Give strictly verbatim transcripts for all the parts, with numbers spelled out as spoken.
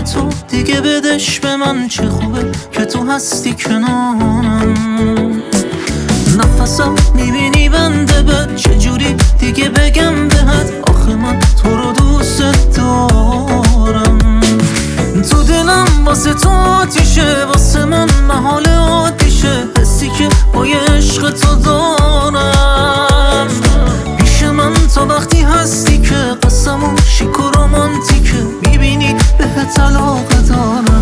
تو دیگه بدش به من، چه خوبه که تو هستی کنارم. نفسم میبینی بنده بد، چجوری دیگه بگم بهت، آخه من تو رو دوست دارم. تو دلم واسه تو آتیشه، واسه من محال عادیشه، حسی که با یه عشق تو دارم. پیش من تا وقتی هستی که قسمون شیک و رومانتیکه، میبینی بهت علاقه دارم.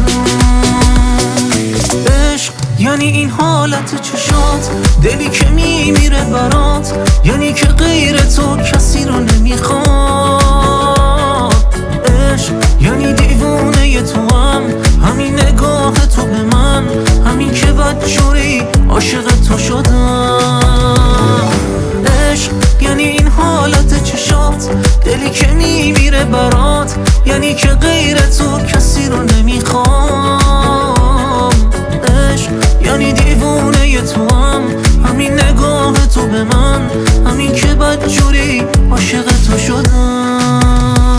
عشق یعنی این حالت چشات، دلی که میمیره برات، یعنی که غیر تو کسی رو نمیخواد. عشق یعنی دیوونه تو هم، همین نگاه تو به من، همین که بدجوری عاشق تو شدم. عشق یعنی این حالت چشات، دلی که میمیره برات، یعنی که غیر تو کسی رو نمیخوام. عشق یعنی دیوونه تو هم، همین نگاه تو به من، همین که بدجوری عاشق تو شدم.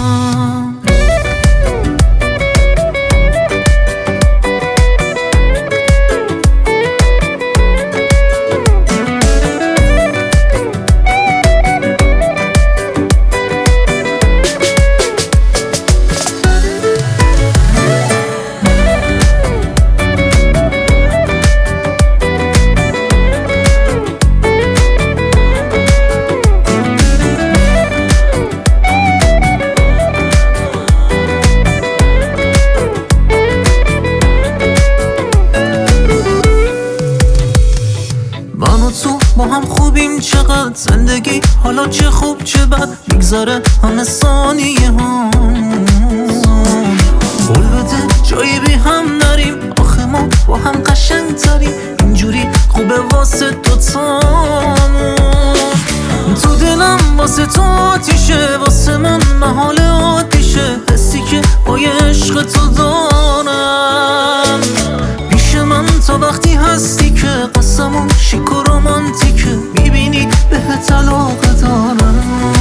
من و تو با هم خوبیم چقدر، زندگی حالا چه خوب چه بد، میگذره همه ثانیه هم. قول بده جایی بی هم نریم، آخه ما با هم قشنگ تریم، اینجوری خوبه واسه دوتامون. تو دلم واسه تو آتیشه، واسه من محال عادیشه، حسی که با یه عشق تو دارم. پیش من تا وقتی هستی که قسمون شیک و رومانتیکه، میبینی بهت علاقه دارم.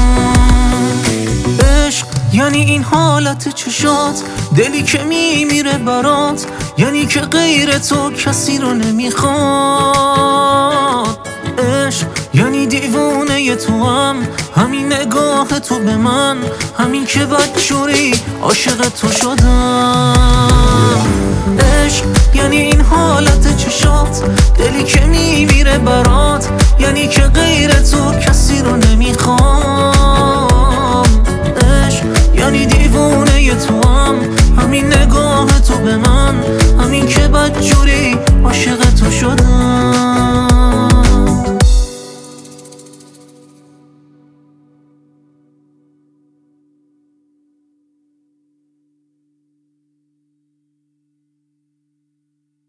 عشق یعنی این حالت چشات، دلی که میمیره برات، یعنی که غیر تو کسی رو نمیخواد. عشق یعنی دیوونه تو هم، همین نگاه تو به من، همین که بدجوری عاشق تو شدم. عشق یعنی این حالت چشات، دلی که میمیره برات، یعنی که غیر تو کسی رو نمیخواد.